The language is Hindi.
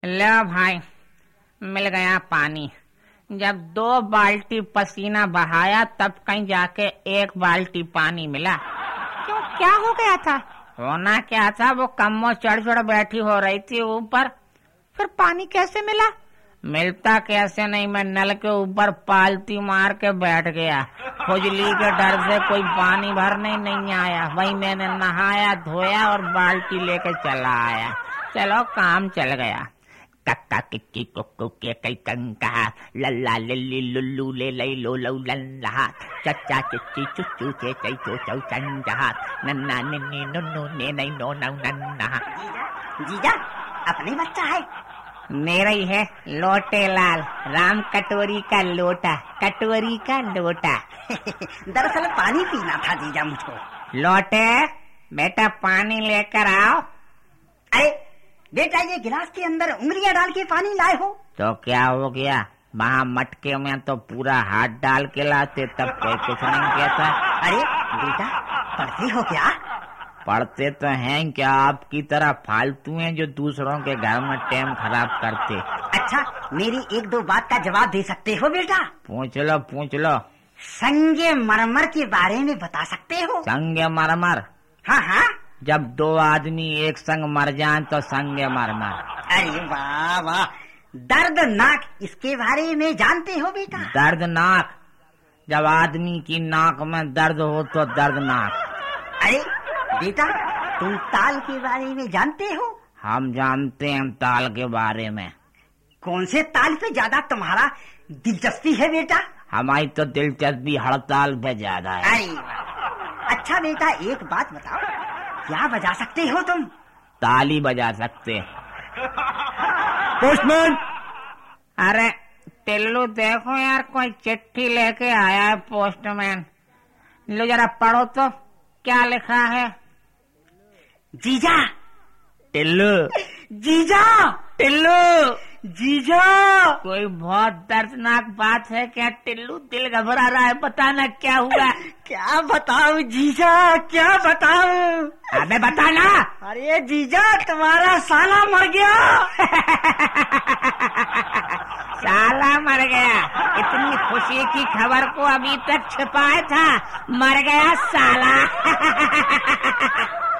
ले भाई, मिल गया पानी। जब 2 बाल्टी पसीना बहाया तब कहीं जाके 1 बाल्टी पानी मिला। क्यों, क्या हो गया था? होना क्या था, वो कम्मो चढ़ बैठी हो रही थी ऊपर। फिर पानी कैसे मिला? मिलता कैसे नहीं, मैं नल के ऊपर पालती मार के बैठ गया। खुजली के डर से कोई पानी भरने नहीं आया। वही मैंने नहाया धोया और बाल्टी लेके चला आया। चलो काम चल गया। कक्का किक्की कुक्कू के कई कंका, लल्ला लिल्ली लुल्लू ले लई लो लो लल्ला, चच्चा चिच्ची चुच्चू चे चई चो चौ चंजा, नन्ना निन्नी नुन्नू ने नहीं नो नौ नन्ना। जीजा अपने बच्चा है? मेरा ही है, लोटे लाल, राम कटोरी का लोटा, कटोरी का लोटा। दरअसल पानी पीना था जीजा मुझको। लोटे बेटा पानी लेकर आओ। अरे बेटा, ये गिलास के अंदर उंगलियां डाल के पानी लाए हो? तो क्या हो गया, वहाँ मटके में तो पूरा हाथ डाल के लाते, तब कोई कुछ नहीं कहता। अरे बेटा, पढ़ते हो क्या? पढ़ते तो हैं क्या, आपकी तरह फालतू हैं जो दूसरों के घर में टाइम खराब करते। अच्छा, मेरी 1-2 बात का जवाब दे सकते हो बेटा? पूछ लो पूछ लो। संगे मरमर के बारे में बता सकते हो? संगे मरमर? हाँ हाँ। जब 2 आदमी एक संग मर जाएं तो संगे मरमर। अरे वाह वाह। दर्दनाक, इसके बारे में जानते हो बेटा? दर्दनाक? जब आदमी की नाक में दर्द हो तो दर्दनाक। अरे बेटा, तुम ताल के बारे में जानते हो? हम जानते हैं ताल के बारे में। कौन से ताल पे ज्यादा तुम्हारा दिलचस्पी है बेटा? हमारी तो दिलचस्पी हड़ताल पे ज्यादा है। अरे अच्छा बेटा, एक बात बताओ, क्या बजा सकते हो तुम? ताली बजा सकते। पोस्टमैन! अरे टिल्लू देखो यार, कोई चिट्ठी लेके आया है पोस्टमैन। लो जरा पढ़ो तो, क्या लिखा है? जीजा। टिल्लू। जीजा। टिल्लू। जीजा। कोई बहुत दर्दनाक बात है क्या टिल्लू? दिल घबरा रहा है, बताना क्या हुआ? क्या बताऊं जीजा, क्या बताऊं? अबे बताना। अरे जीजा, तुम्हारा साला मर गया। साला मर गया? इतनी खुशी की खबर को अभी तक छिपाया था, मर गया साला।